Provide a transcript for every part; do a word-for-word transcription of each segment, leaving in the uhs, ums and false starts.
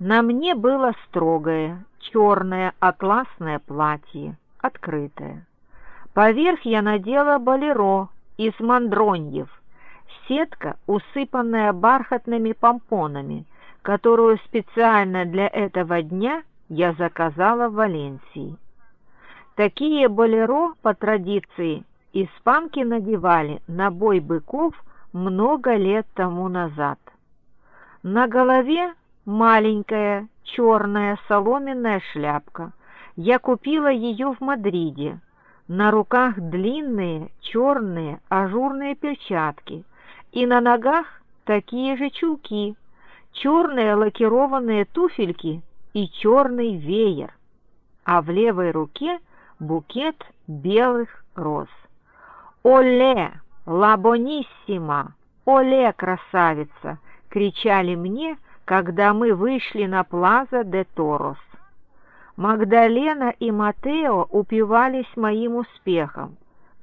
На мне было строгое, черное атласное платье, открытое. Поверх я надела болеро из мандроньев, сетка, усыпанная бархатными помпонами, которую специально для этого дня я заказала в Валенсии. Такие болеро, по традиции, испанки надевали на бой быков много лет тому назад. На голове маленькая черная соломенная шляпка. Я купила ее в Мадриде. На руках длинные черные ажурные перчатки, и на ногах такие же чулки, черные лакированные туфельки и черный веер, а в левой руке букет белых роз. «Оле, ла бониссима! Оле, красавица!» — кричали мне, когда мы вышли на Плаза де Торос. Магдалена и Матео упивались моим успехом.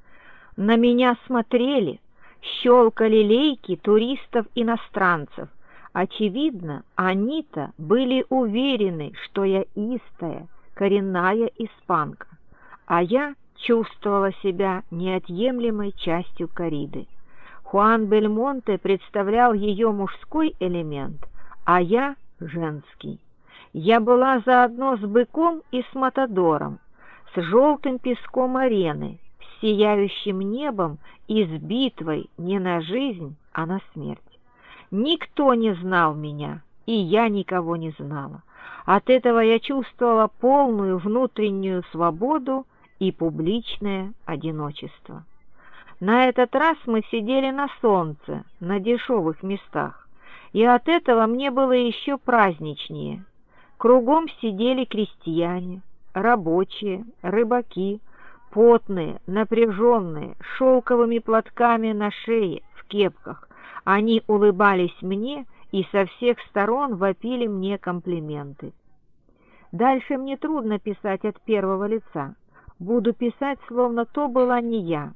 На меня смотрели, щелкали лейки туристов-иностранцев. Очевидно, они-то были уверены, что я истая, коренная испанка, а я чувствовала себя неотъемлемой частью корриды. Хуан Бельмонте представлял ее мужской элемент, а я — женский. Я была заодно с быком и с матадором, с желтым песком арены, с сияющим небом и с битвой не на жизнь, а на смерть. Никто не знал меня, и я никого не знала. От этого я чувствовала полную внутреннюю свободу и публичное одиночество. На этот раз мы сидели на солнце, на дешевых местах, и от этого мне было еще праздничнее. Кругом сидели крестьяне, рабочие, рыбаки, потные, напряженные, с шелковыми платками на шее, в кепках. Они улыбались мне и со всех сторон вопили мне комплименты. Дальше мне трудно писать от первого лица. Буду писать, словно то была не я.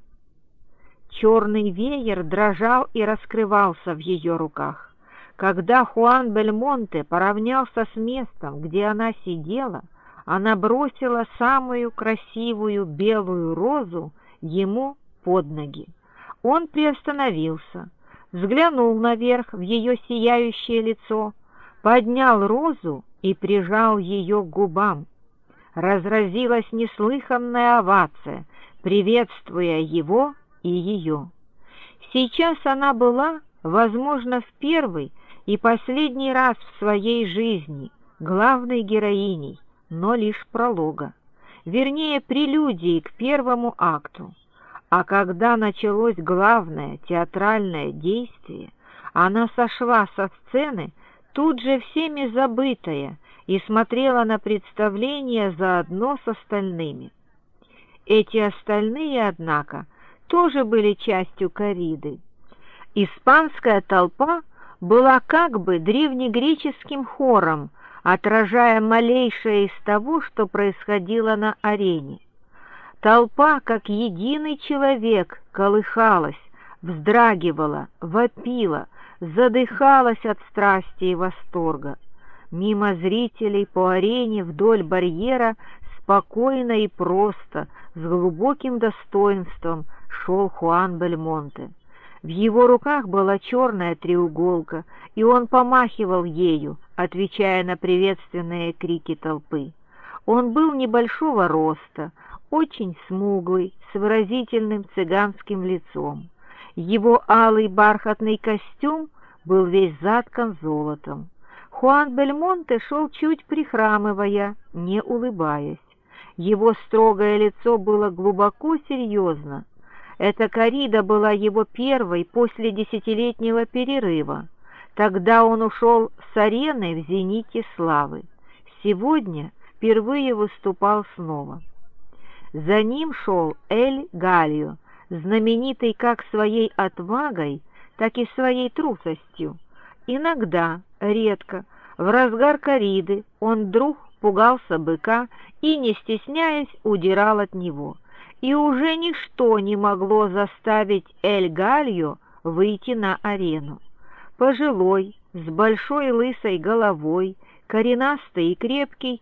Черный веер дрожал и раскрывался в ее руках. Когда Хуан Бельмонте поравнялся с местом, где она сидела, она бросила самую красивую белую розу ему под ноги. Он приостановился, взглянул наверх в ее сияющее лицо, поднял розу и прижал ее к губам. Разразилась неслыханная овация, приветствуя его и ее. Сейчас она была, возможно, в первый и последний раз в своей жизни главной героиней, но лишь пролога, вернее, прелюдии к первому акту. А когда началось главное театральное действие, она сошла со сцены, тут же всеми забытая, и смотрела на представление заодно с остальными. Эти остальные, однако, тоже были частью корриды. Испанская толпа была как бы древнегреческим хором, отражая малейшее из того, что происходило на арене. Толпа, как единый человек, колыхалась, вздрагивала, вопила, задыхалась от страсти и восторга. Мимо зрителей по арене вдоль барьера спокойно и просто, с глубоким достоинством шел Хуан Бельмонте. В его руках была черная треуголка, и он помахивал ею, отвечая на приветственные крики толпы. Он был небольшого роста, очень смуглый, с выразительным цыганским лицом. Его алый бархатный костюм был весь заткан золотом. Хуан Бельмонте шел чуть прихрамывая, не улыбаясь. Его строгое лицо было глубоко серьезно. Эта коррида была его первой после десятилетнего перерыва. Тогда он ушел с арены в зените славы. Сегодня впервые выступал снова. За ним шел Эль Гальо, знаменитый как своей отвагой, так и своей трусостью. Иногда, редко, в разгар корриды он вдруг пугался быка и, не стесняясь, удирал от него. И уже ничто не могло заставить Эль Гальо выйти на арену. Пожилой, с большой лысой головой, коренастый и крепкий,